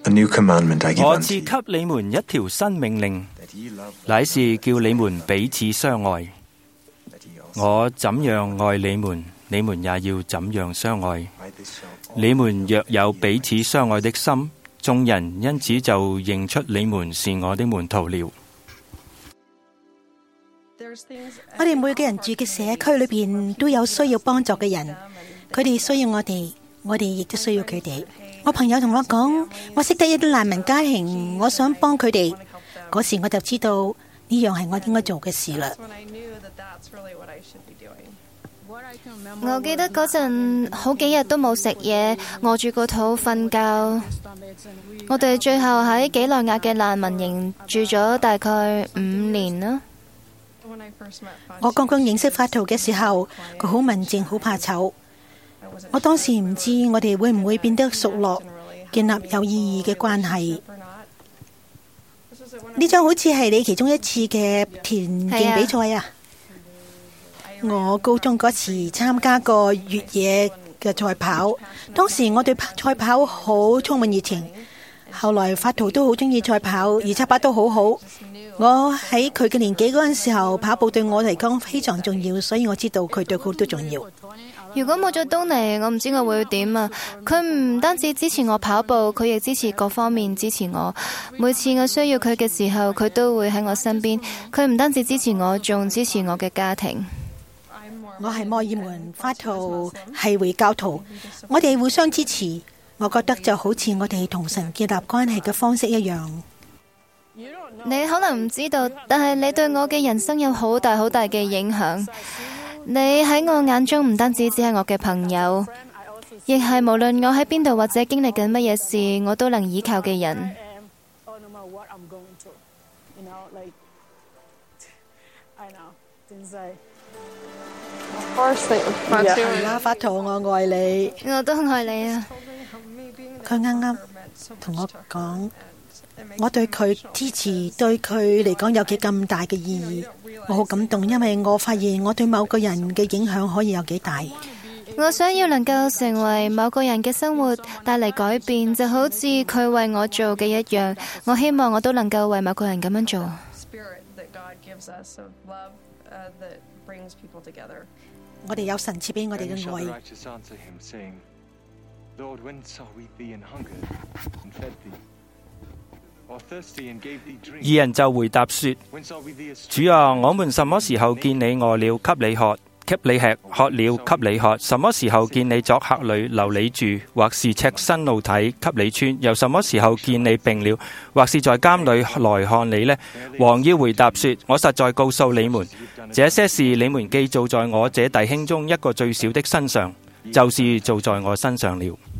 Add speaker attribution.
Speaker 1: A new commandment I give
Speaker 2: 我
Speaker 1: unto
Speaker 2: 賜
Speaker 1: you,
Speaker 2: 給你們一條新命令，
Speaker 1: that ye love
Speaker 2: 乃是叫你們彼此相愛。
Speaker 1: that ye also
Speaker 2: 我怎樣愛你們，你們也要怎樣相愛。
Speaker 1: by this shall all
Speaker 2: 你們若有彼此相愛的心，眾人因此就認出你們是我的門徒了。
Speaker 3: 我哋每個人住嘅社區裏邊都有需要幫助嘅人，佢哋需要我哋，我哋亦都需要佢哋。我朋友同我講，我識得一啲難民家庭，我想幫佢哋。嗰時我就知道呢樣係我應該做嘅事啦。
Speaker 4: 我記得嗰陣好幾日都冇食嘢，餓住個肚瞓覺。我哋最後喺幾內亞嘅難民營住咗大概5年啦。
Speaker 3: 我剛剛認識法圖嘅時候，佢好文靜，好怕醜。我當時唔知我哋會唔會變得熟絡，建立有意義嘅關係。呢張好似係你其中一次嘅田徑比賽啊！我高中嗰時參加過越野嘅賽跑，當時我對賽跑好充滿熱情。後來法圖都好中意賽跑，而且跑得好好。我喺佢嘅年紀嗰陣時候，跑步對我嚟講非常重要，所以我知道佢對佢都重要。
Speaker 4: 如果冇咗東尼，我唔知我會點啊！佢唔單止支持我跑步，佢亦支持各方面支持我。每次我需要佢嘅時候，佢都會喺我身邊。佢唔單止支持我，仲支持我嘅家庭。
Speaker 3: 我係摩爾門，法圖係回教徒，我哋互相支持。我覺得就好似我哋同神建立關係嘅方式一樣。
Speaker 4: 你可能唔知道，但係你對我嘅人生有好大好大嘅影響。你喺我眼中唔單止只係我嘅朋友，亦係無論我喺邊度或者經歷緊乜嘢事，我都能依靠嘅人。
Speaker 3: 係啦，法圖，我愛你。
Speaker 4: 我都愛你啊！
Speaker 3: 佢啱啱同我講，我對佢支持對佢嚟講有幾咁大嘅意義，我好感動，因為我發現我對某個人嘅影響可以有幾大。
Speaker 4: 我想要能夠成為某個人嘅生活帶嚟改變，就好似佢為我做嘅一樣。我希望我都能夠為某個人咁樣做。
Speaker 3: 我哋有神賜俾我哋嘅愛。
Speaker 2: 義人就回答說：主啊，我們什麼時候見你餓了，給你喝；給你吃；渴了，給你喝？什麼時候見你作客旅，留你住，或是赤身露體，給你穿？又什麼時候見你病了，或是在監裏來看你呢？王要回答說：我實在告訴你們，這些事你們既做在我這弟兄中一個最小的身上，就是做在我身上了。